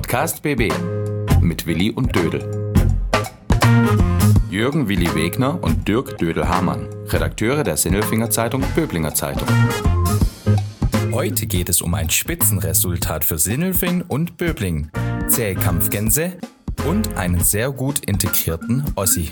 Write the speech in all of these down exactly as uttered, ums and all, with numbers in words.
Podcast B B mit Willi und Dödel. Jürgen Willi Wegner und Dirk Dödel-Hamann, Redakteure der Sinnelfinger Zeitung Böblinger Zeitung. Heute geht es um ein Spitzenresultat für Sindelfingen und Böblingen, zähe Kampfgänse und einen sehr gut integrierten Ossi.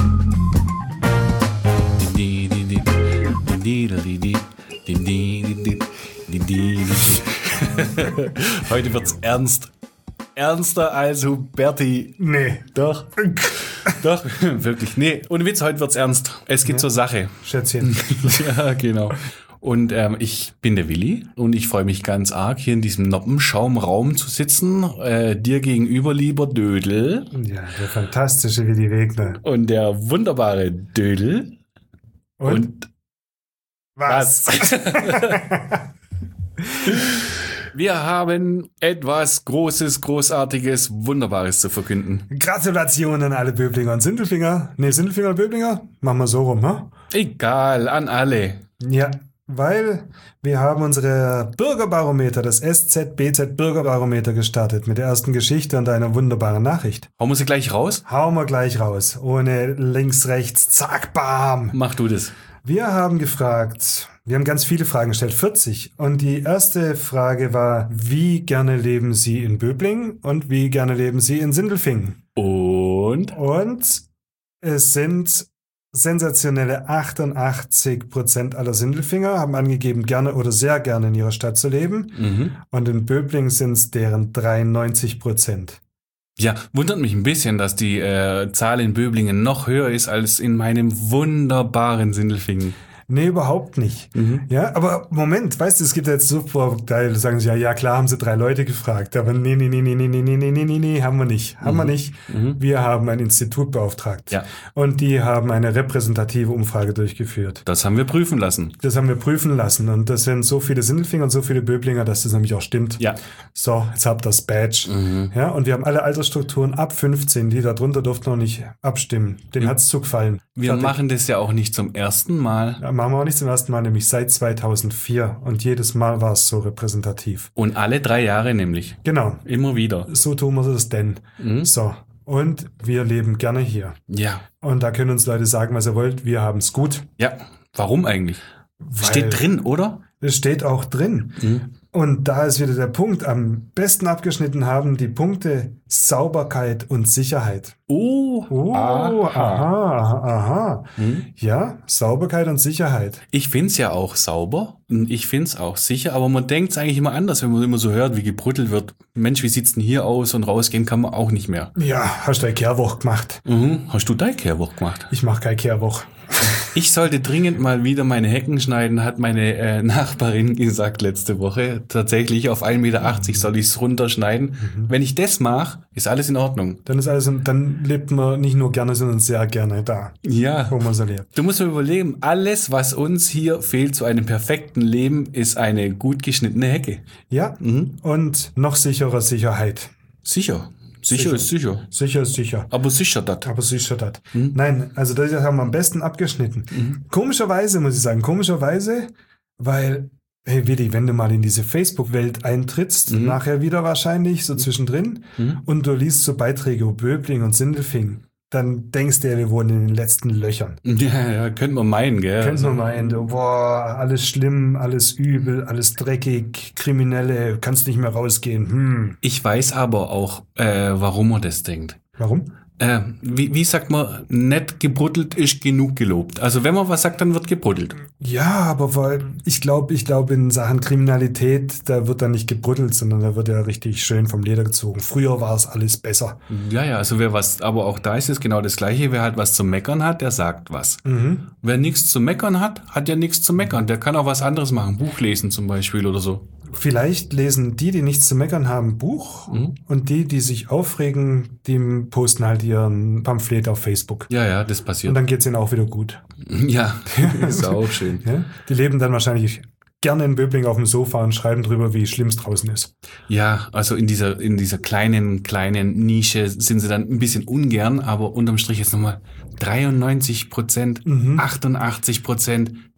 Heute wird's ernst. Ernster als Huberti. Nee. Doch. Doch, wirklich. Nee, ohne Witz, heute wird's ernst. Es geht Ja. zur Sache. Schätzchen. Ja, genau. Und ähm, ich bin der Willi und ich freue mich ganz arg, hier in diesem Noppenschaumraum zu sitzen. Äh, dir gegenüber, lieber Dödel. Ja, der fantastische Willi Wegner. Und der wunderbare Dödel. Und, Und was? wir haben etwas Großes, Großartiges, Wunderbares zu verkünden. Gratulation an alle Böblinger und Sindelfinger. Nee, Sindelfinger und Böblinger? Machen wir so rum, ne? Egal, an alle. Ja, weil wir haben unsere Bürgerbarometer, das S Z B Z Bürgerbarometer gestartet mit der ersten Geschichte und einer wunderbaren Nachricht. Hauen wir sie gleich raus? Hauen wir gleich raus. Ohne links, rechts, zack, bam. Mach du das. Wir haben gefragt, wir haben ganz viele Fragen gestellt, vierzig. Und die erste Frage war, wie gerne leben Sie in Böblingen und wie gerne leben Sie in Sindelfingen? Und? Und es sind sensationelle achtundachtzig Prozent aller Sindelfinger haben angegeben, gerne oder sehr gerne in ihrer Stadt zu leben. Mhm. Und in Böblingen sind es deren dreiundneunzig Prozent. Ja, wundert mich ein bisschen, dass die äh, Zahl in Böblingen noch höher ist als in meinem wunderbaren Sindelfingen. Nee, überhaupt nicht. Mhm. Ja, aber Moment, weißt du, es gibt jetzt so Vorurteile, sagen sie, ja, ja, klar, haben sie drei Leute gefragt, aber nee, nee, nee, nee, nee, nee, nee, nee, nee, nee, nee, haben wir nicht. Haben Mhm. wir nicht. Mhm. Wir haben ein Institut beauftragt. Ja. Und die haben eine repräsentative Umfrage durchgeführt. Das haben wir prüfen lassen. Das haben wir prüfen lassen. Und das sind so viele Sindelfinger und so viele Böblinger, dass das nämlich auch stimmt. Ja. So, jetzt habt ihr das Badge. Mhm. Ja, und wir haben alle Altersstrukturen ab fünfzehn, die darunter durften noch nicht abstimmen. Denen hat's zugefallen. Wir Fertig. machen das ja auch nicht zum ersten Mal. Ja, machen wir auch nicht zum ersten Mal, nämlich seit zweitausendvier. Und jedes Mal war es so repräsentativ. Und alle drei Jahre nämlich. Genau. Immer wieder. So tun wir es denn. Mhm. So. Und wir leben gerne hier. Ja. Und da können uns Leute sagen, was ihr wollt. Wir haben es gut. Ja. Warum eigentlich? Weil Steht drin, oder? Es steht auch drin. Mhm. Und da ist wieder der Punkt. Am besten abgeschnitten haben die Punkte Sauberkeit und Sicherheit. Oh. Oh, aha, aha. aha. Mhm. Ja, Sauberkeit und Sicherheit. Ich find's ja auch sauber und ich find's auch sicher, aber man denkt's eigentlich immer anders, wenn man immer so hört, wie gebrüttelt wird. Mensch, wie sieht's denn hier aus? Und rausgehen kann man auch nicht mehr. Ja, hast du eine Kehrwoche gemacht? Mhm. Hast du deine Kehrwoche gemacht? Ich mache keine Kehrwoche. Ich sollte dringend mal wieder meine Hecken schneiden, hat meine äh, Nachbarin gesagt letzte Woche. Tatsächlich auf ein Meter achtzig soll ich's runterschneiden. Mhm. Wenn ich das mache, ist alles in Ordnung. Dann ist alles, dann lebt man nicht nur gerne, sondern sehr gerne da, Ja. wo man so lebt. Du musst mir überlegen, alles, was uns hier fehlt zu einem perfekten Leben, ist eine gut geschnittene Hecke. Ja, Mhm. und noch sicherer Sicherheit. Sicher. Sicher, Sicher. ist sicher. Sicher ist sicher. Aber sicher das. Aber sicher das. Mhm. Nein, also das haben wir am besten abgeschnitten. Mhm. Komischerweise, muss ich sagen, komischerweise, weil, hey Willi, wenn du mal in diese Facebook-Welt eintrittst, Mhm. nachher wieder wahrscheinlich, so zwischendrin, Mhm. und du liest so Beiträge über Böbling und Sindelfingen, dann denkst du ja, wir wohnen in den letzten Löchern. Ja, ja, könnte man meinen, gell? Könnte man meinen, du, boah, alles schlimm, alles übel, alles dreckig, Kriminelle, kannst nicht mehr rausgehen. Hm. Ich weiß aber auch, äh, warum man das denkt. Warum? Äh, wie, wie sagt man, nicht gebruddelt ist genug gelobt. Also wenn man was sagt, dann wird gebruddelt. Ja, aber weil ich glaube, ich glaube in Sachen Kriminalität, da wird dann nicht gebrüttelt, sondern da wird ja richtig schön vom Leder gezogen. Früher war es alles besser. Ja, ja, also wer was, aber auch da ist es genau das Gleiche. Wer halt was zu meckern hat, der sagt was. Mhm. Wer nichts zu meckern hat, hat ja nichts zu meckern. Der kann auch was anderes machen. Buch lesen zum Beispiel oder so. Vielleicht lesen die, die nichts zu meckern haben, Buch, Mhm. und die, die sich aufregen, die posten halt ihren Pamphlet auf Facebook. Ja, ja, das Und passiert. dann geht's ihnen auch wieder gut. Ja, ist auch schön. Ja? Die leben dann wahrscheinlich gerne in Böblingen auf dem Sofa und schreiben drüber, wie schlimm es draußen ist. Ja, also in dieser, in dieser kleinen, kleinen Nische sind sie dann ein bisschen ungern, aber unterm Strich jetzt nochmal dreiundneunzig Prozent, Mhm. achtundachtzig Prozent,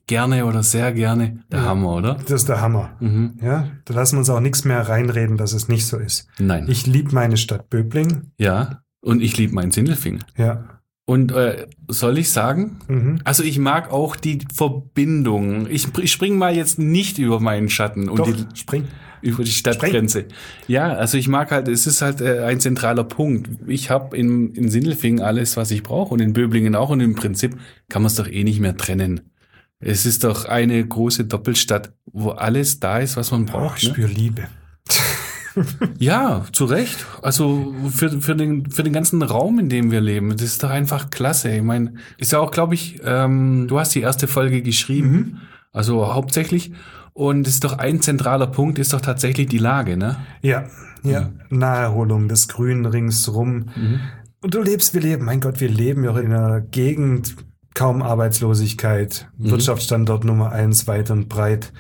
gerne oder sehr gerne. Der Ja. Hammer, oder? Das ist der Hammer. Mhm. Ja, da lassen wir uns auch nichts mehr reinreden, dass es nicht so ist. Nein. Ich liebe meine Stadt Böbling. ja, und ich liebe meinen Sindelfingen. Ja. Und äh, soll ich sagen, Mhm. also ich mag auch die Verbindung. Ich, ich springe mal jetzt nicht über meinen Schatten und Doch, die, spring. über die Stadtgrenze. Ja, also ich mag halt, es ist halt äh, ein zentraler Punkt. Ich habe in, in Sindelfingen alles, was ich brauche und in Böblingen auch und im Prinzip kann man es doch eh nicht mehr trennen. Es ist doch eine große Doppelstadt, wo alles da ist, was man Oh, braucht. ich Ne? spüre Liebe. Ja, zu Recht. Also für, für, den, für den ganzen Raum, in dem wir leben, das ist doch einfach klasse. Ich meine, ist ja auch, glaube ich, ähm, du hast die erste Folge geschrieben, also hauptsächlich. Und es ist doch ein zentraler Punkt, ist doch tatsächlich die Lage, ne? Ja, ja. Naherholung, das Grün ringsrum. Und du lebst, wir leben, mein Gott, wir leben ja auch in einer Gegend, kaum Arbeitslosigkeit, Wirtschaftsstandort Nummer eins, weit und breit.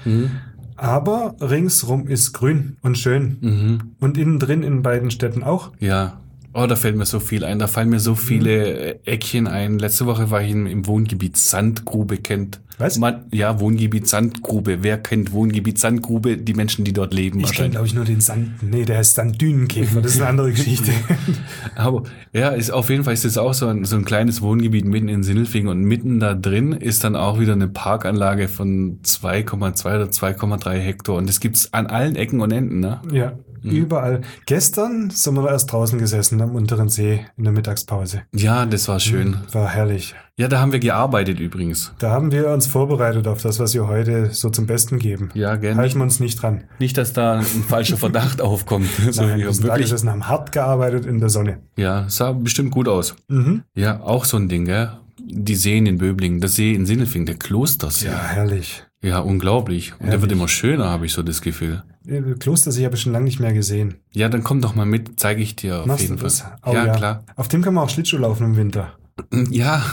Aber ringsrum ist grün und schön. Mhm. Und innen drin in beiden Städten auch. Ja. Oh, da fällt mir so viel ein. Da fallen mir so viele äh, Eckchen ein. Letzte Woche war ich im, im Wohngebiet Sandgrube, kennt. Was? Man, ja, Wohngebiet Sandgrube. Wer kennt Wohngebiet Sandgrube? Die Menschen, die dort leben. Ich kenne, glaube ich, nur den Sand. Nee, der heißt Sanddünenkäfer. Das ist eine andere Geschichte. Aber ja, ist auf jeden Fall ist es auch so ein, so ein kleines Wohngebiet mitten in Sindelfingen und mitten da drin ist dann auch wieder eine Parkanlage von zwei Komma zwei oder zwei Komma drei Hektar und das gibt's an allen Ecken und Enden, ne? Ja, überall. Gestern sind wir erst draußen gesessen am unteren See in der Mittagspause. Ja, das war schön. War herrlich. Ja, da haben wir gearbeitet übrigens. Da haben wir uns vorbereitet auf das, was wir heute so zum Besten geben. Ja, gerne. Halten wir uns nicht dran. Nicht, dass da ein falscher Verdacht aufkommt. So, Nein, wir wir sind haben da wirklich, gesessen, haben hart gearbeitet in der Sonne. ja, sah bestimmt gut aus. Mhm. Ja, auch so ein Ding, gell? Die Seen in Böblingen, das See in Sindelfingen, der Klostersee. Ja, herrlich. Ja, unglaublich. Und der Herrlich. wird immer schöner, habe ich so das Gefühl. Äh, Klostersee habe ich schon lange nicht mehr gesehen. Ja, dann komm doch mal mit, zeige ich dir auf Machst jeden du das? Fall. Oh, ja, klar. Auf dem kann man auch Schlittschuh laufen im Winter. Ja.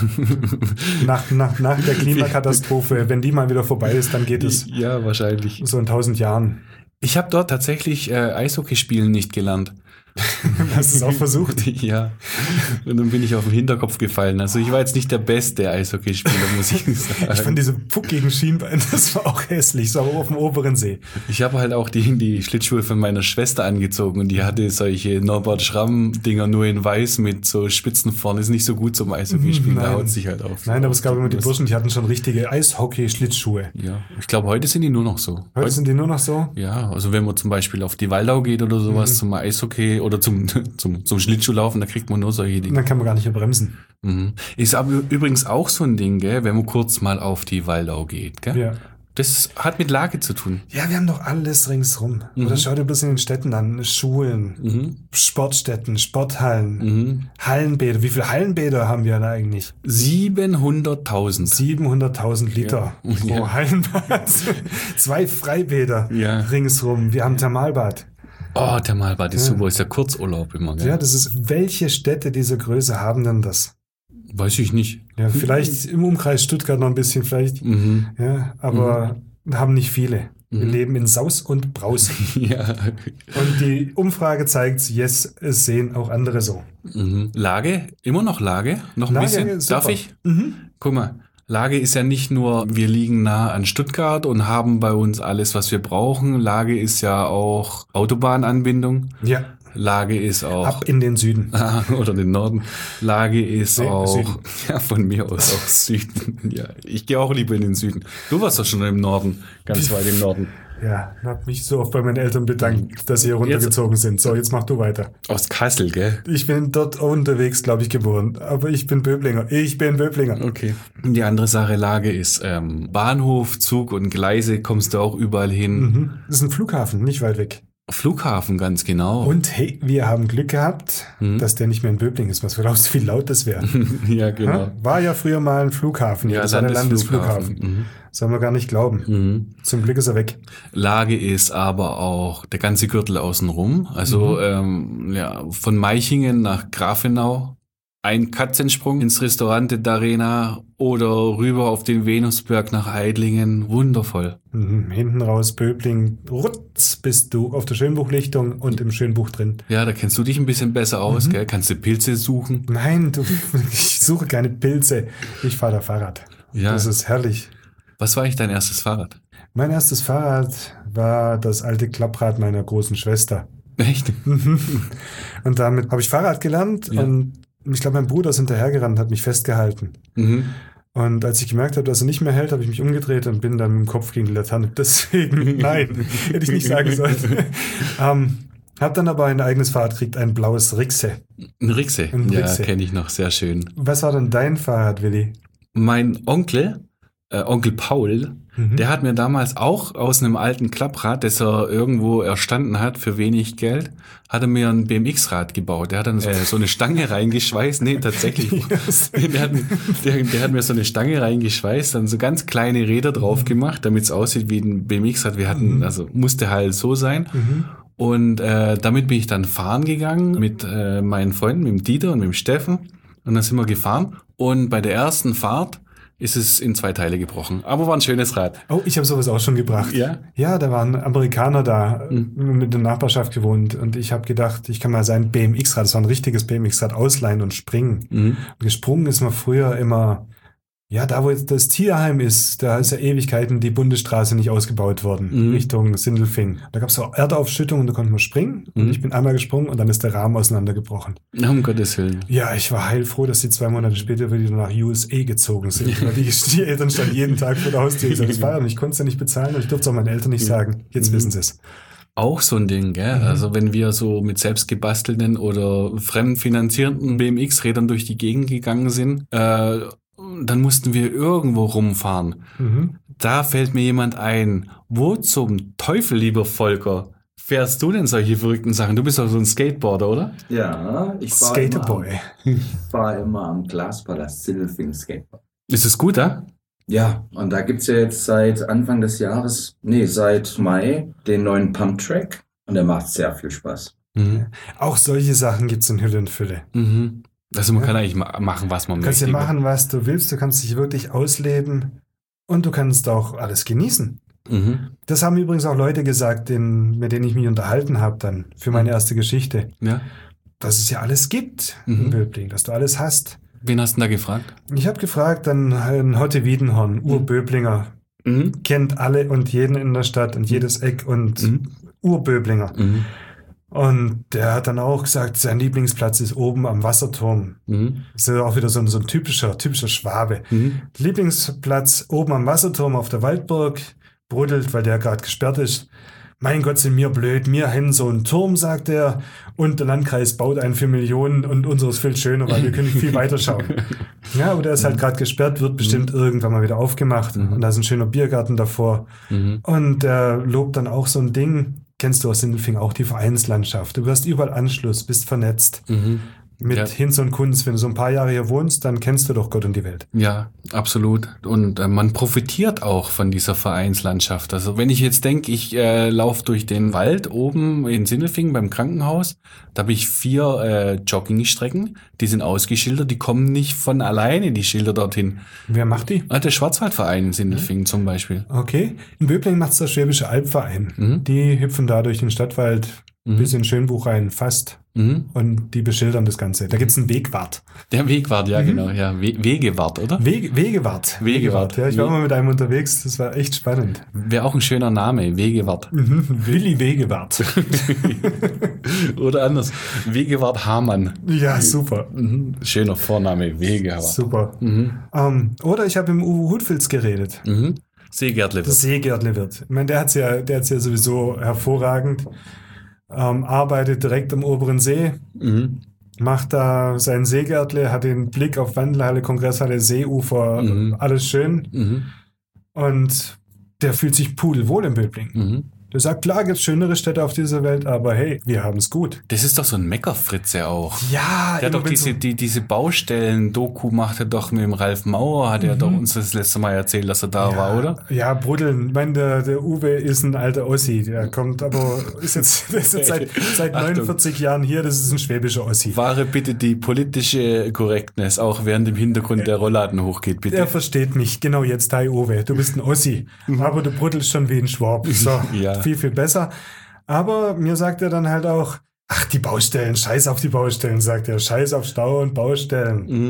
Nach, nach, nach der Klimakatastrophe, wenn die mal wieder vorbei ist, dann geht es Ja, wahrscheinlich. so in tausend Jahren. Ich habe dort tatsächlich äh, Eishockey spielen nicht gelernt. Hast du es auch versucht? Ja. Und dann bin ich auf den Hinterkopf gefallen. Also ich war jetzt nicht der beste Eishockeyspieler, muss ich sagen. Ich fand diese puckigen Schienbeine, das war auch hässlich, so auf dem oberen See. Ich habe halt auch die, die Schlittschuhe von meiner Schwester angezogen und die hatte solche Norbert Schramm-Dinger nur in weiß mit so Spitzen vorne. Ist nicht so gut zum Eishockeyspielen, da Nein. haut sich halt auf. Nein, aber es gab immer die Das- Burschen, die hatten schon richtige Eishockey-Schlittschuhe. Ja, ich glaube, heute sind die nur noch so. Heute sind die nur noch so. Ja, also wenn man zum Beispiel auf die Waldau geht oder sowas Mhm. zum Eishockey oder zum, zum, zum Schlittschuhlaufen, da kriegt man nur solche Und Dinge. dann kann man gar nicht mehr bremsen. Mhm. Ist aber übrigens auch so ein Ding, gell, wenn man kurz mal auf die Waldau geht. Gell? Ja. Das hat mit Lage zu tun. Ja, wir haben doch alles ringsrum. Oder schau dir bloß in den Städten an. Schulen, Mhm. Sportstätten, Sporthallen, Mhm. Hallenbäder. Wie viele Hallenbäder haben wir da eigentlich? siebenhunderttausend. siebenhunderttausend Liter Ja. pro Ja. Hallenbad. Zwei Freibäder Ja. ringsrum. Wir haben Thermalbad. Oh, Thermalbad ist super, ist ja Kurzurlaub immer, gell? Ja, das ist, welche Städte dieser Größe haben denn das? Weiß ich nicht. Ja, vielleicht im Umkreis Stuttgart noch ein bisschen, vielleicht. Mhm. Ja, aber haben nicht viele. Wir Mhm. leben in Saus und Braus. Ja. Und die Umfrage zeigt, yes, es sehen auch andere so. Mhm. Lage? Immer noch Lage? Noch ein Lage, bisschen? super. Darf ich? Mhm. Guck mal, Lage ist ja nicht nur, wir liegen nah an Stuttgart und haben bei uns alles, was wir brauchen. Lage ist ja auch Autobahnanbindung. Ja, Lage ist auch... ab in den Süden. Ah, oder den Norden. Lage ist Nee, auch... Süden. Ja, von mir aus auch Süden. Ja, ich gehe auch lieber in den Süden. Du warst doch schon im Norden, ganz weit im Norden. Ja, hab mich so oft bei meinen Eltern bedankt, dass sie hier runtergezogen sind. So, jetzt mach du weiter. Aus Kassel, gell? Ich bin dort unterwegs, glaube ich, geboren. Aber ich bin Böblinger. Ich bin Böblinger. Okay. Die andere Sache, Lage ist ähm, Bahnhof, Zug und Gleise, kommst du auch überall hin. Mhm. Das ist ein Flughafen, nicht weit weg. Flughafen, ganz genau. Und hey, wir haben Glück gehabt, Mhm. dass der nicht mehr in Böbling ist. Was glaubst du, wie laut das wäre? Ja, genau. Ha? War ja früher mal ein Flughafen. Ja, das war der Landesflughafen. Landesflughafen. Soll man gar nicht glauben. Mhm. Zum Glück ist er weg. Lage ist aber auch der ganze Gürtel außenrum. Also ähm, ja, von Meichingen nach Grafenau, ein Katzensprung ins Restaurante d'Arena oder rüber auf den Venusberg nach Eidlingen. Wundervoll. Mhm. Hinten raus, Böbling, rutz, bist du auf der Schönbuchlichtung und im Schönbuch drin. Ja, da kennst du dich ein bisschen besser aus, Mhm. gell? Kannst du Pilze suchen? Nein, du, ich suche keine Pilze. Ich fahre da Fahrrad. Ja. Das ist herrlich. Was war eigentlich dein erstes Fahrrad? Mein erstes Fahrrad war das alte Klapprad meiner großen Schwester. Echt? Und damit habe ich Fahrrad gelernt Ja. und ich glaube, mein Bruder ist hinterhergerannt, hat mich festgehalten. Mhm. Und als ich gemerkt habe, dass er nicht mehr hält, habe ich mich umgedreht und bin dann mit dem Kopf gegen die Laterne. Deswegen, nein, hätte ich nicht sagen sollen. ähm, habe dann aber ein eigenes Fahrrad gekriegt, ein blaues Rixe. Ein Rixe. Ein Ja, Rixe. kenne ich noch, sehr schön. Was war denn dein Fahrrad, Willi? Mein Onkel, äh, Onkel Paul, Mhm. der hat mir damals auch aus einem alten Klapprad, das er irgendwo erstanden hat für wenig Geld, hat er mir ein B M X-Rad gebaut. Der hat dann so, äh, so eine Stange reingeschweißt. Nee, tatsächlich. Yes. der, hat, der, der hat mir so eine Stange reingeschweißt, dann so ganz kleine Räder drauf gemacht, damit es aussieht wie ein B M X-Rad. Wir hatten, Mhm. also musste halt so sein. Mhm. Und äh, damit bin ich dann fahren gegangen mit äh, meinen Freunden, mit dem Dieter und mit dem Steffen. Und dann sind wir gefahren. Und bei der ersten Fahrt ist es in zwei Teile gebrochen. Aber war ein schönes Rad. Oh, ich habe sowas auch schon gebracht. Ja? Ja, da waren Amerikaner da, Mhm. mit der Nachbarschaft gewohnt. Und ich habe gedacht, ich kann mal sein B M X-Rad, das war ein richtiges B M X-Rad, ausleihen und springen. Mhm. Und gesprungen ist man früher immer, ja, da wo jetzt das Tierheim ist, da ist ja Ewigkeiten die Bundesstraße nicht ausgebaut worden, Mhm. Richtung Sindelfing. Da gab es so Erdaufschüttung und da konnte man springen. Und Mhm. ich bin einmal gesprungen und dann ist der Rahmen auseinandergebrochen. Um Gottes Willen. Ja, ich war heilfroh, dass die zwei Monate später wieder nach U S A gezogen sind. Weil die, die Eltern standen jeden Tag vor der Haustür. Ich sagte, das war und ich konnte es ja nicht bezahlen und ich durfte es auch meinen Eltern nicht sagen. Jetzt Mhm. wissen sie es. Auch so ein Ding, gell? Mhm. Also wenn wir so mit selbst gebastelten oder fremdfinanzierten B M X-Rädern durch die Gegend gegangen sind, äh, dann mussten wir irgendwo rumfahren. Mhm. Da fällt mir jemand ein, wo zum Teufel, lieber Volker, fährst du denn solche verrückten Sachen? Du bist doch so ein Skateboarder, oder? Ja, ich war immer, Skaterboy. am- ich war immer am Glaspalast Sindelfingen Skateboard. Ist es gut, da? Ja, und da gibt's ja jetzt seit Anfang des Jahres, nee, seit Mai, den neuen Pump-Track. Und der macht sehr viel Spaß. Mhm. Auch solche Sachen gibt es in Hülle und Fülle. Mhm. Also man Ja. kann eigentlich ma- machen, was man Du kannst ja möchte. machen, was du willst. Du kannst dich wirklich ausleben und du kannst auch alles genießen. Mhm. Das haben übrigens auch Leute gesagt, den, mit denen ich mich unterhalten habe dann für meine erste Geschichte, Ja. dass es ja alles gibt Mhm. in Böbling, dass du alles hast. Wen hast du denn da gefragt? Ich habe gefragt, dann ein Hotte Wiedenhorn, Urböblinger, Mhm. kennt alle und jeden in der Stadt und jedes Eck und Mhm. Urböblinger. Mhm. Und der hat dann auch gesagt, sein Lieblingsplatz ist oben am Wasserturm. Mhm. Das ist ja auch wieder so ein, so ein typischer, typischer Schwabe. Mhm. Lieblingsplatz oben am Wasserturm auf der Waldburg, brodelt, weil der gerade gesperrt ist. Mein Gott, sind wir blöd, wir haben so einen Turm, sagt er, und der Landkreis baut einen für Millionen und unseres viel schöner, weil wir können viel weiter schauen. Ja, aber der ist halt gerade gesperrt, wird bestimmt irgendwann mal wieder aufgemacht Mhm. und da ist ein schöner Biergarten davor. Mhm. Und er lobt dann auch so ein Ding, kennst du aus Sindelfingen auch die Vereinslandschaft. Du wirst überall Anschluss, bist vernetzt Mhm. mit Ja. Hinz und Kunz. Wenn du so ein paar Jahre hier wohnst, dann kennst du doch Gott und die Welt. Ja, absolut. Und äh, man profitiert auch von dieser Vereinslandschaft. Also wenn ich jetzt denke, ich äh, laufe durch den Wald oben in Sindelfingen beim Krankenhaus, da habe ich vier äh, Joggingstrecken, die sind ausgeschildert, die kommen nicht von alleine, die Schilder dorthin. Wer macht die? Ah, der Schwarzwaldverein in Sindelfingen zum Beispiel. Okay. In Böblingen macht es der Schwäbische Albverein. Mhm. Die hüpfen da durch den Stadtwald Mhm. bis in Schönbuch rein, fast. Mhm. Und die beschildern das Ganze. Da gibt es einen Wegwart. Der Wegwart, ja genau, ja. We Wegewart, oder? Wege, Wegewart. Wegewart. Ja, ich war We- mal mit einem unterwegs. Das war echt spannend. Wäre auch ein schöner Name, Wegewart. Mhm. Willi Wegewart. Oder anders, Wegewart Hamann. Ja, super. Mhm. Schöner Vorname, Wegewart. Super. Mhm. Ähm, oder ich habe mit dem Uwe Hutfilz geredet. Mhm. Seegärtle. Das Seegärtle wird. Ich meine, der hat's ja, der hat's ja sowieso hervorragend. Ähm, arbeitet direkt am oberen See, Mhm. macht da sein Seegärtle, hat den Blick auf Wandelhalle, Kongresshalle, Seeufer, Mhm. alles schön. Mhm. Und der fühlt sich pudelwohl in Böbling. Mhm. Der sagt, klar gibt's schönere Städte auf dieser Welt, aber hey, wir haben's gut. Das ist doch so ein Meckerfritze auch. Ja, Der hat doch wenn diese, so- die, diese Baustellen-Doku macht er doch mit dem Ralf Mauer, hat er doch uns das letzte Mal erzählt, dass er da ja, war, oder? Ja, Bruddeln. Ich meine, der, der Uwe ist ein alter Ossi. Der kommt aber, ist jetzt, der ist jetzt seit, seit Achtung. neunundvierzig Jahren hier. Das ist ein schwäbischer Ossi. Wahre bitte die politische Korrektness, auch während im Hintergrund der Rollladen hochgeht, bitte. Der versteht mich. Genau jetzt, hi Uwe. Du bist ein Ossi. Aber du bruddelst schon wie ein Schwab. So, Ja. viel, viel besser. Aber mir sagt er dann halt auch, ach, die Baustellen, scheiß auf die Baustellen, sagt er. Scheiß auf Stau und Baustellen. Mhm.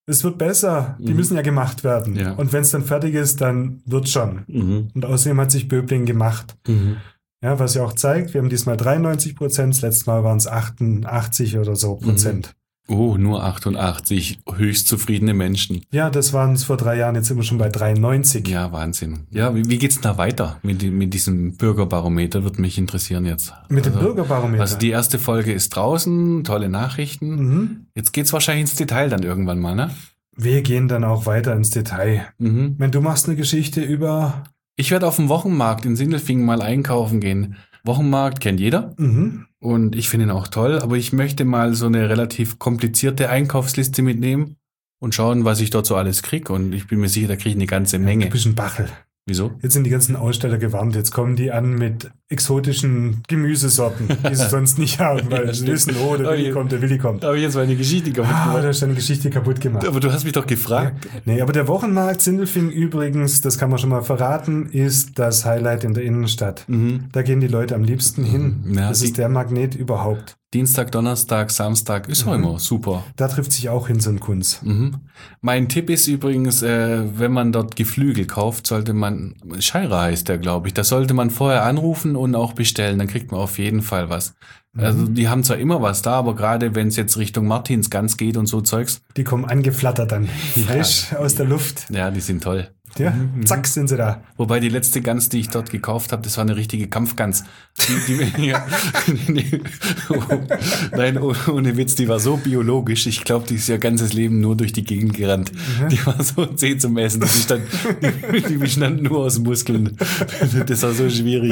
es wird besser. Die Mhm. müssen ja gemacht werden. Ja. Und wenn es dann fertig ist, dann wird schon. Mhm. Und außerdem hat sich Böblingen gemacht. Mhm. Ja, was ja auch zeigt, wir haben diesmal dreiundneunzig Prozent, das letzte Mal waren es achtundachtzig oder so Prozent. Oh, nur achtundachtzig höchst zufriedene Menschen. Ja, das waren es vor drei Jahren, jetzt sind wir schon bei dreiundneunzig. Ja, Wahnsinn. Ja, wie, wie geht's denn da weiter mit, die- mit diesem Bürgerbarometer? Würde mich interessieren jetzt. Mit dem Also- Bürgerbarometer. Also die erste Folge ist draußen, tolle Nachrichten. mhm. Jetzt geht's wahrscheinlich ins Detail dann irgendwann mal, ne? Wir gehen dann auch weiter ins Detail. Mhm. Wenn du machst eine Geschichte über... Ich werde auf dem Wochenmarkt in Sindelfingen mal einkaufen gehen. Wochenmarkt kennt jeder Mhm. und ich finde ihn auch toll, aber ich möchte mal so eine relativ komplizierte Einkaufsliste mitnehmen und schauen, was ich dort so alles kriege. Und ich bin mir sicher, da kriege ich eine ganze Menge. Du bist ein Bachel. Wieso? Jetzt sind die ganzen Aussteller gewarnt. Jetzt kommen die an mit exotischen Gemüsesorten, die sie sonst nicht haben, weil Ja, sie stimmt. wissen, oh, der Oh, Willi je. kommt, der Willi kommt. Da habe ich jetzt meine Geschichte kaputt Ah, gemacht. da ist deine Geschichte kaputt gemacht. Aber du hast mich doch gefragt. Nee, aber der Wochenmarkt Sindelfingen übrigens, das kann man schon mal verraten, ist das Highlight in der Innenstadt. Mhm. Da gehen die Leute am liebsten hin. Ja, das die- ist der Magnet überhaupt. Dienstag, Donnerstag, Samstag ist auch Mhm. immer super. Da trifft sich auch Hinz und Kunz. Mhm. Mein Tipp ist übrigens, äh, wenn man dort Geflügel kauft, sollte man, Scheira heißt der, glaube ich, da sollte man vorher anrufen und auch bestellen, dann kriegt man auf jeden Fall was. Also die haben zwar immer was da, aber gerade wenn es jetzt Richtung Martinsgans geht und so Zeugs, Die kommen angeflattert dann, frisch aus der Luft. ja, die sind toll. Ja, zack, sind sie da. Wobei die letzte Gans, die ich dort gekauft habe, das war eine richtige Kampfgans. Die, die, ja, die, oh, nein, oh, ohne Witz, die war so biologisch. Ich glaube, die ist ihr ganzes Leben nur durch die Gegend gerannt. Die war so zäh zum Essen. Die bestand, die, die bestand nur aus Muskeln. Das war so schwierig.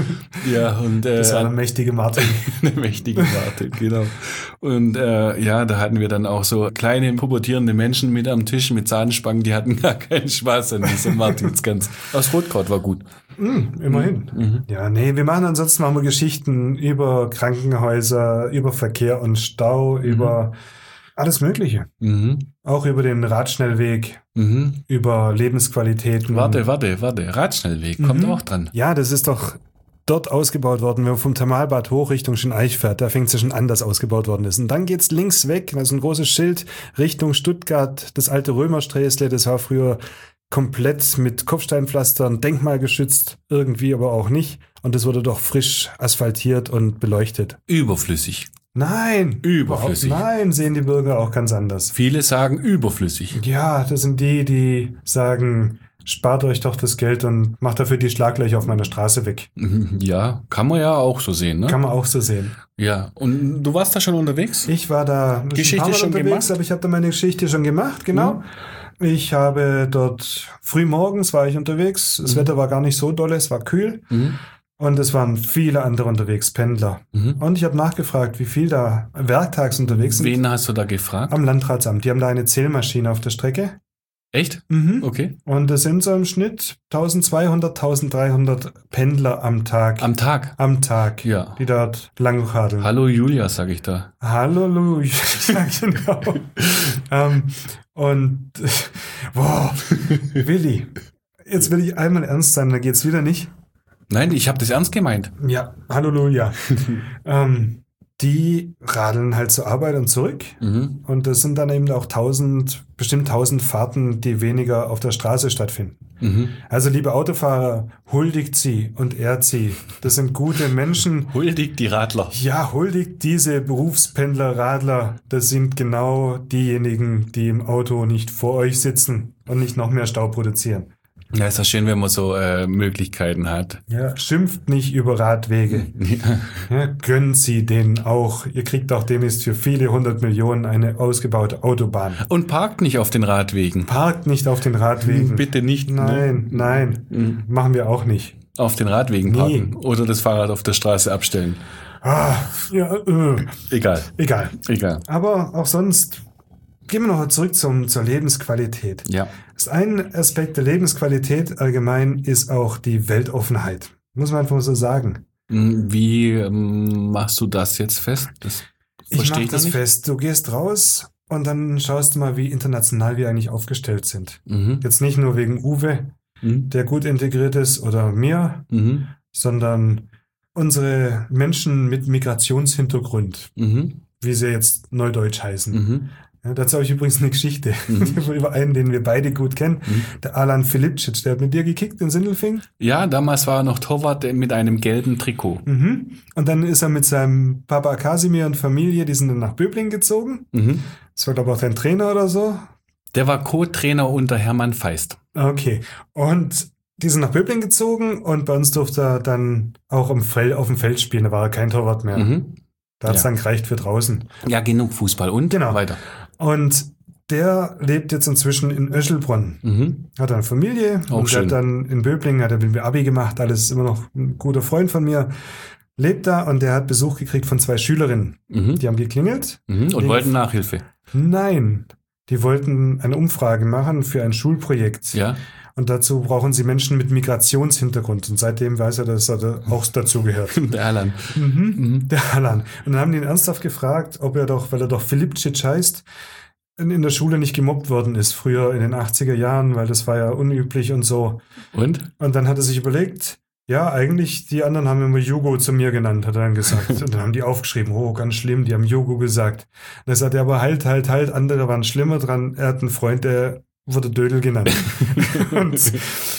Ja, und äh, Das war der mächtige Martin. eine mächtige Warte, genau. Und äh, ja, da hatten wir dann auch so kleine pubertierende Menschen mit am Tisch mit Zahnspangen, die hatten gar keinen Spaß an diesem Martinsgans. Aus Rotkraut war gut. Mm, immerhin. Mhm. Ja, nee, wir machen ansonsten machen wir Geschichten über Krankenhäuser, über Verkehr und Stau, über alles Mögliche. Mhm. Auch über den Radschnellweg, Mhm. über Lebensqualitäten. Warte, warte, warte. Radschnellweg kommt Mhm. auch dran. Ja, das ist doch dort ausgebaut worden, wenn man vom Thermalbad hoch Richtung Schöneich fährt. Da fängt es ja schon an, dass ausgebaut worden ist. Und dann geht's links weg, da ist ein großes Schild Richtung Stuttgart, das alte Römersträßle, das war früher komplett mit Kopfsteinpflastern, denkmalgeschützt, irgendwie aber auch nicht. Und das wurde doch frisch asphaltiert und beleuchtet. Überflüssig. Nein! Überflüssig. überhaupt Nein, sehen die Bürger auch ganz anders. Viele sagen überflüssig. Ja, das sind die, die sagen, spart euch doch das Geld und macht dafür die Schlaglöcher auf meiner Straße weg. Mhm. Ja, kann man ja auch so sehen, ne? Kann man auch so sehen. Ja, und du warst da schon unterwegs? Ich war da ein Geschichte paar Mal schon unterwegs, gemacht? aber ich habe da meine Geschichte schon gemacht, genau. Ich habe dort früh morgens war ich unterwegs. Das Mhm. Wetter war gar nicht so dolle, es war kühl. Mhm. Und es waren viele andere unterwegs, Pendler. Mhm. Und ich habe nachgefragt, wie viel da werktags unterwegs sind. Wen hast du da gefragt? Am Landratsamt. Die haben da eine Zählmaschine auf der Strecke. Echt? Mhm. Okay. Und es sind so im Schnitt zwölfhundert, dreizehnhundert Pendler am Tag. Am Tag. am Tag, Ja. die dort lang radeln. Hallo Julia, sag ich da. Halleluja. Ja, genau. ähm, und, boah, Willi, jetzt will ich einmal ernst sein, dann geht's wieder nicht. Nein, ich habe das ernst gemeint. Ja, Halleluja. ähm, die radeln halt zur Arbeit und zurück. Mhm. Und das sind dann eben auch tausend, bestimmt tausend Fahrten, die weniger auf der Straße stattfinden. Mhm. Also, liebe Autofahrer, huldigt sie und ehrt sie. Das sind gute Menschen. Huldigt die Radler. Ja, huldigt diese Berufspendler, Radler. Das sind genau diejenigen, die im Auto nicht vor euch sitzen und nicht noch mehr Stau produzieren. Ja, ist das schön, wenn man so äh, Möglichkeiten hat. Ja, schimpft nicht über Radwege. Ja, gönnt sie denen auch. Ihr kriegt auch demnächst für viele hundert Millionen eine ausgebaute Autobahn. Und parkt nicht auf den Radwegen. Parkt nicht auf den Radwegen. Bitte nicht. Nein, Ne? nein. Mhm. Machen wir auch nicht. Auf den Radwegen Nie. parken. Oder das Fahrrad auf der Straße abstellen. Ah, ja, äh, Egal. egal. Egal. Aber auch sonst, gehen wir noch zurück zum, zur Lebensqualität. Ja. Das ein Aspekt der Lebensqualität allgemein ist auch die Weltoffenheit. Muss man einfach so sagen. Wie ähm, machst du das jetzt fest? Das Ich verstehe mache ich noch das nicht. fest. Du gehst raus und dann schaust du mal, wie international wir eigentlich aufgestellt sind. Mhm. Jetzt nicht nur wegen Uwe, Mhm. der gut integriert ist, oder mir, Mhm. sondern unsere Menschen mit Migrationshintergrund, Mhm. wie sie jetzt neudeutsch heißen. Mhm. Ja, dazu habe ich übrigens eine Geschichte mhm. über einen, den wir beide gut kennen. Mhm. Der Alan Filipcic, der hat mit dir gekickt in Sindelfingen. Ja, damals war er noch Torwart mit einem gelben Trikot. Mhm. Und dann ist er mit seinem Papa Kasimir und Familie, die sind dann nach Böblingen gezogen. Mhm. Das war, glaube ich, auch dein Trainer oder so. Der war Co-Trainer unter Hermann Feist. Okay. Und die sind nach Böblingen gezogen und bei uns durfte er dann auch im Feld, auf dem Feld spielen. Da war er kein Torwart mehr. Mhm. Da hat es ja. dann gereicht für draußen. Ja, genug Fußball und genau. weiter. Und der lebt jetzt inzwischen in Öschelbronn. Mhm. Hat eine Familie. Auch und schön. Hat dann in Böblingen, hat er mit mir Abi gemacht. Alles ist immer noch ein guter Freund von mir. Lebt da und der hat Besuch gekriegt von zwei Schülerinnen. Mhm. Die haben geklingelt. Mhm. Und wollten Nachhilfe. Nein. Die wollten eine Umfrage machen für ein Schulprojekt. Ja. Und dazu brauchen sie Menschen mit Migrationshintergrund. Und seitdem weiß er, dass er da auch dazu gehört. Der Alan. Mhm. Mhm. Der Alan. Und dann haben die ihn ernsthaft gefragt, ob er doch, weil er doch Filipcic heißt, in der Schule nicht gemobbt worden ist, früher in den achtziger Jahren, weil das war ja unüblich und so. Und? Und dann hat er sich überlegt, ja, eigentlich, die anderen haben immer Jugo zu mir genannt, hat er dann gesagt. Und dann haben die aufgeschrieben, oh, ganz schlimm, die haben Jugo gesagt. Und dann sagt er aber halt, halt, halt, andere waren schlimmer dran. Er hat einen Freund, der wurde Dödel genannt. und,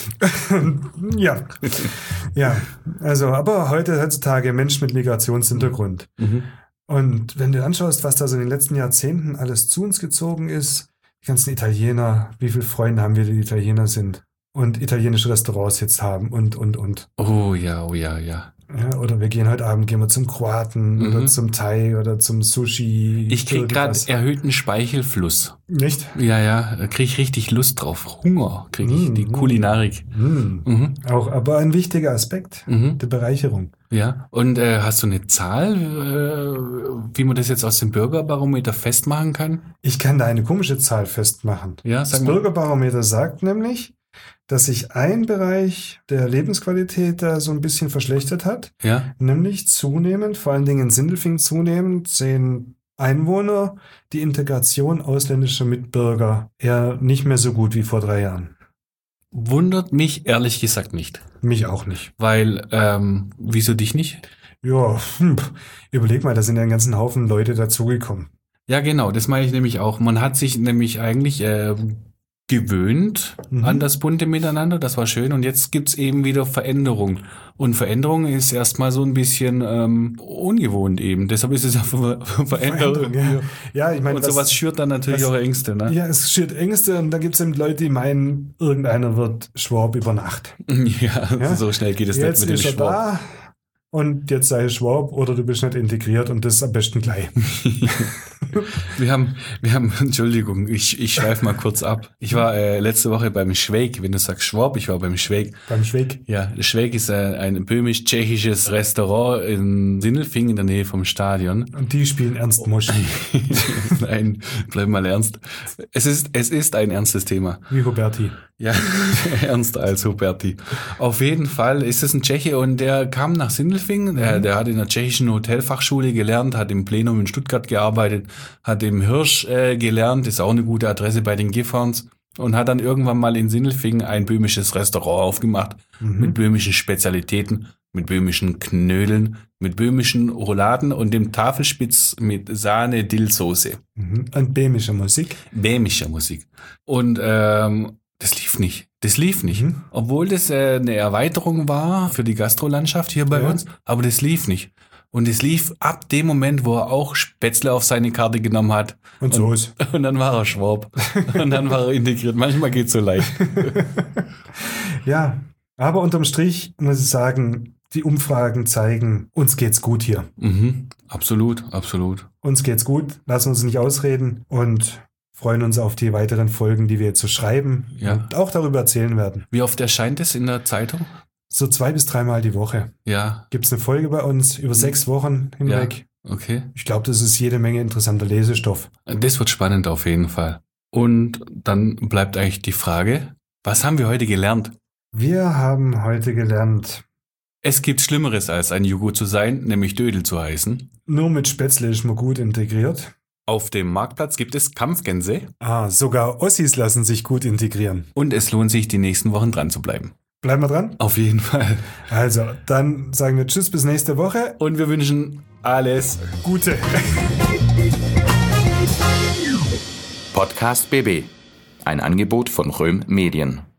ja. Ja, also, aber heute, heutzutage Mensch mit Migrationshintergrund. Mhm. Und wenn du anschaust, was da so in den letzten Jahrzehnten alles zu uns gezogen ist, die ganzen Italiener, wie viele Freunde haben wir, die Italiener sind und italienische Restaurants jetzt haben und, und, und. Oh ja, oh ja, ja. Ja, oder wir gehen heute Abend gehen wir zum Kroaten mhm. oder zum Thai oder zum Sushi. Ich krieg gerade erhöhten Speichelfluss. Nicht? Ja, ja, da krieg ich richtig Lust drauf. Hunger kriege ich, mhm. die Kulinarik. Mhm. Mhm. Auch, aber ein wichtiger Aspekt mhm. der Bereicherung. Ja, und äh, hast du eine Zahl, äh, wie man das jetzt aus dem Bürgerbarometer festmachen kann? Ich kann da eine komische Zahl festmachen. Ja, sag das mal. Bürgerbarometer sagt nämlich, dass sich ein Bereich der Lebensqualität da so ein bisschen verschlechtert hat. Ja. Nämlich zunehmend, vor allen Dingen in Sindelfingen zunehmend, sehen Einwohner die Integration ausländischer Mitbürger eher nicht mehr so gut wie vor drei Jahren. Wundert mich ehrlich gesagt nicht. Mich auch nicht. Weil, ähm, wieso dich nicht? Ja, hm, überleg mal, da sind ja ein ganzen Haufen Leute dazugekommen. Ja, genau, das meine ich nämlich auch. Man hat sich nämlich eigentlich äh, gewöhnt mhm. an das bunte Miteinander, das war schön. Und jetzt gibt's eben wieder Veränderung. Und Veränderung ist erstmal so ein bisschen ähm, ungewohnt eben. Deshalb ist es ja Ver Veränderung. Ja. Ja, ich meine, und sowas schürt dann natürlich was, auch Ängste. Ne? Ja, es schürt Ängste und da gibt's eben Leute, die meinen, irgendeiner wird Schwab über Nacht. Ja, ja? So schnell geht es jetzt nicht mit dem Schwab. Da und jetzt sei Schwab oder du bist nicht integriert und das am besten gleich. wir haben, wir haben, Entschuldigung, ich, ich schweife mal kurz ab. Ich war äh, letzte Woche beim Schweig, wenn du sagst Schwab, ich war beim Schweig. Beim Schweig? Ja, Schweig ist äh, ein böhmisch-tschechisches Restaurant in Sindelfingen in der Nähe vom Stadion. Und die spielen Ernst Mosch. Nein, bleib mal ernst. Es ist, es ist ein ernstes Thema. Wie Huberti. Ja, ernster als Huberti. Auf jeden Fall ist es ein Tscheche und der kam nach Sindelfingen. Mhm. Der, der hat in der tschechischen Hotelfachschule gelernt, hat im Plenum in Stuttgart gearbeitet, hat im Hirsch äh, gelernt, ist auch eine gute Adresse bei den Gifhorns und hat dann irgendwann mal in Sindelfingen ein böhmisches Restaurant aufgemacht mhm. mit böhmischen Spezialitäten, mit böhmischen Knödeln, mit böhmischen Rouladen und dem Tafelspitz mit Sahne-Dillsoße. Mhm. Und böhmischer Musik? Böhmischer Musik. Und ähm, das lief nicht. Das lief nicht. Mhm. Obwohl das äh, eine Erweiterung war für die Gastrolandschaft hier bei ja. uns, aber das lief nicht. Und es lief ab dem Moment, wo er auch Spätzle auf seine Karte genommen hat. Und so ist. Und dann war er Schwab. Und dann war er integriert. Manchmal geht's so leicht. Ja, aber unterm Strich muss ich sagen, die Umfragen zeigen, uns geht's gut hier. Mhm. Absolut, absolut. Uns geht's gut, lassen uns nicht ausreden und freuen uns auf die weiteren Folgen, die wir jetzt so schreiben ja. und auch darüber erzählen werden. Wie oft erscheint es in der Zeitung? So zwei bis dreimal die Woche. Ja. Gibt's eine Folge bei uns über sechs Wochen hinweg. Ja. Okay. Ich glaube, das ist jede Menge interessanter Lesestoff. Das wird spannend auf jeden Fall. Und dann bleibt eigentlich die Frage, was haben wir heute gelernt? Wir haben heute gelernt, es gibt Schlimmeres als ein Jugo zu sein, nämlich Dödel zu heißen. Nur mit Spätzle ist man gut integriert. Auf dem Marktplatz gibt es Kampfgänse. Ah, sogar Ossis lassen sich gut integrieren. Und es lohnt sich, die nächsten Wochen dran zu bleiben. Bleiben wir dran? Auf jeden Fall. Also, dann sagen wir Tschüss bis nächste Woche. Und wir wünschen alles Gute. Podcast B B. Ein Angebot von Röhm Medien.